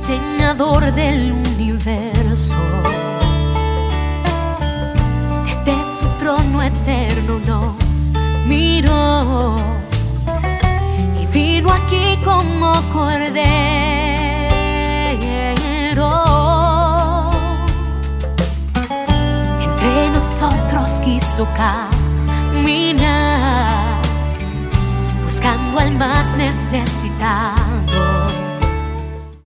diseñador del universo. Desde su trono eterno nos miró y vino aquí como cordero. Entre nosotros quiso caminar, buscando al más necesitado.